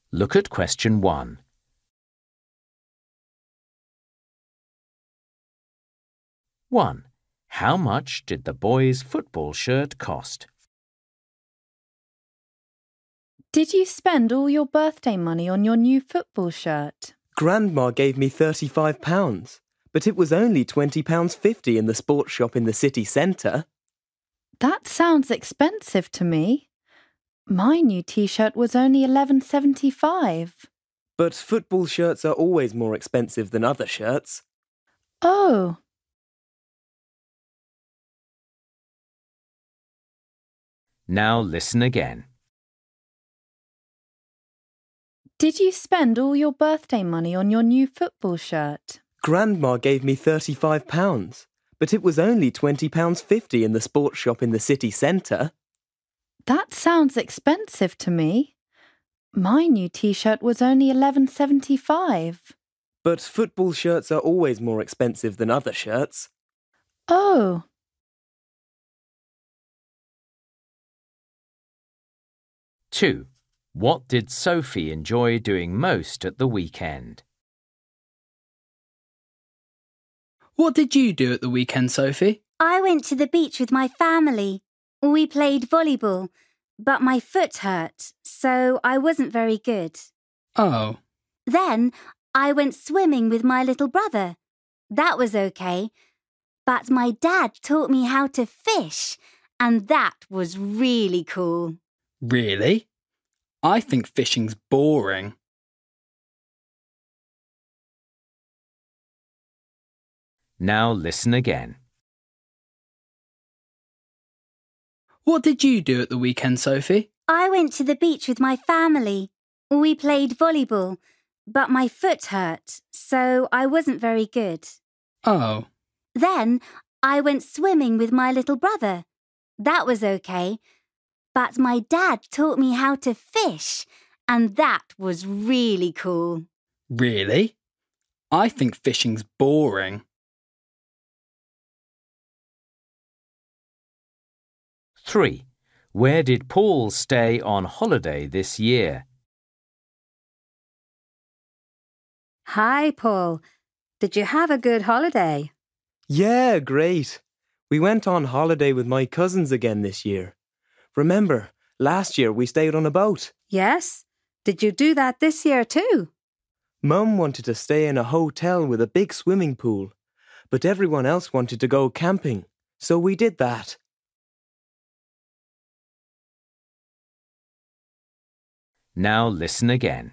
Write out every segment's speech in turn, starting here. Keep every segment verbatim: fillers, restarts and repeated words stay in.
Look at question one. one. How much did the boy's football shirt cost? Did you spend all your birthday money on your new football shirt? Grandma gave me thirty-five pounds, but it was only twenty pounds fifty in the sports shop in the city centre. That sounds expensive to me. My new t-shirt was only eleven seventy-five. But football shirts are always more expensive than other shirts. Oh. Now listen again. Did you spend all your birthday money on your new football shirt? Grandma gave me thirty-five pounds, but it was only twenty pounds fifty in the sports shop in the city centre. That sounds expensive to me. My new t-shirt was only eleven seventy-five. But football shirts are always more expensive than other shirts. Oh. two. What did Sophie enjoy doing most at the weekend? What did you do at the weekend, Sophie? I went to the beach with my family. We played volleyball, but my foot hurt, so I wasn't very good. Oh. Then I went swimming with my little brother. That was okay, but my dad taught me how to fish, and that was really cool. Really? I think fishing's boring. Now listen again. What did you do at the weekend, Sophie? I went to the beach with my family. We played volleyball, but my foot hurt, so I wasn't very good. Oh. Then I went swimming with my little brother. That was okay, but my dad taught me how to fish, and that was really cool. Really? I think fishing's boring. three. Where did Paul stay on holiday this year? Hi, Paul. Did you have a good holiday? Yeah, great. We went on holiday with my cousins again this year. Remember, last year we stayed on a boat. Yes? Did you do that this year too? Mum wanted to stay in a hotel with a big swimming pool, but everyone else wanted to go camping, so we did that. Now listen again.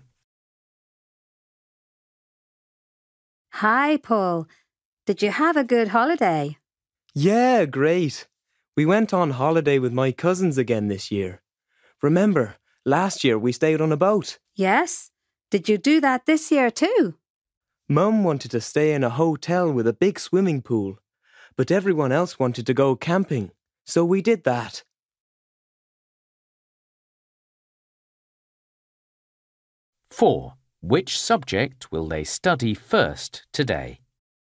Hi, Paul. Did you have a good holiday? Yeah, great. We went on holiday with my cousins again this year. Remember, last year we stayed on a boat. Yes? Did you do that this year too? Mum wanted to stay in a hotel with a big swimming pool, but everyone else wanted to go camping, so we did that. four. Which subject will they study first today?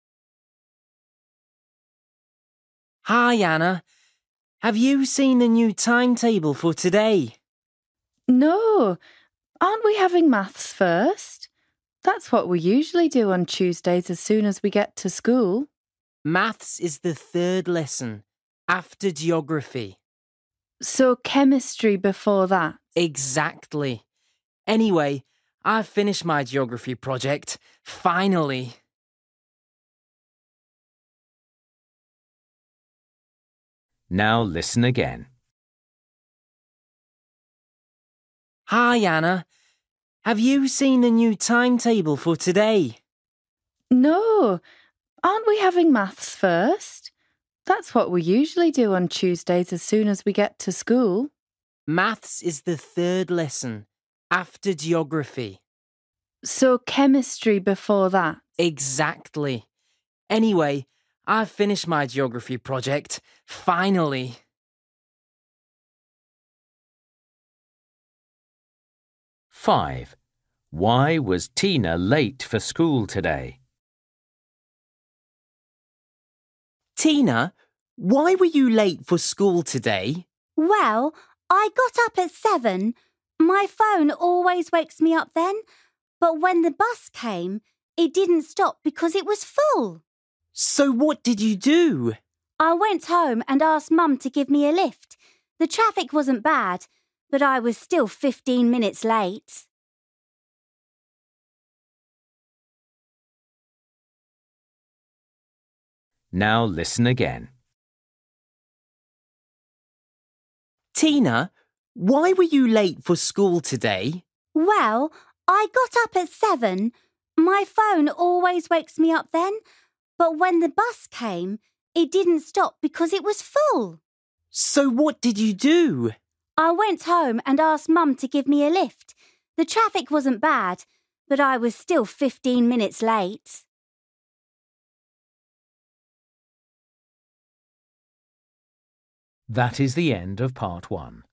Hi, Anna. Have you seen the new timetable for today? No. Aren't we having maths first? That's what we usually do on Tuesdays as soon as we get to school. Maths is the third lesson, after geography. So chemistry before that? Exactly. Anyway, I've finished my geography project, finally. Now listen again. Hi, Anna. Have you seen the new timetable for today? No. Aren't we having maths first? That's what we usually do on Tuesdays as soon as we get to school. Maths is the third lesson, after geography. So chemistry before that? Exactly. Anyway, I've finished my geography project, finally. five. Why was Tina late for school today? Tina, why were you late for school today? Well, I got up at seven. My phone always wakes me up then, but when the bus came, it didn't stop because it was full. So what did you do? I went home and asked Mum to give me a lift. The traffic wasn't bad, but I was still fifteen minutes late. Now listen again. Tina, why were you late for school today? Well, I got up at seven. My phone always wakes me up then, but when the bus came, it didn't stop because it was full. So what did you do? I went home and asked Mum to give me a lift. The traffic wasn't bad, but I was still fifteen minutes late. That is the end of part one.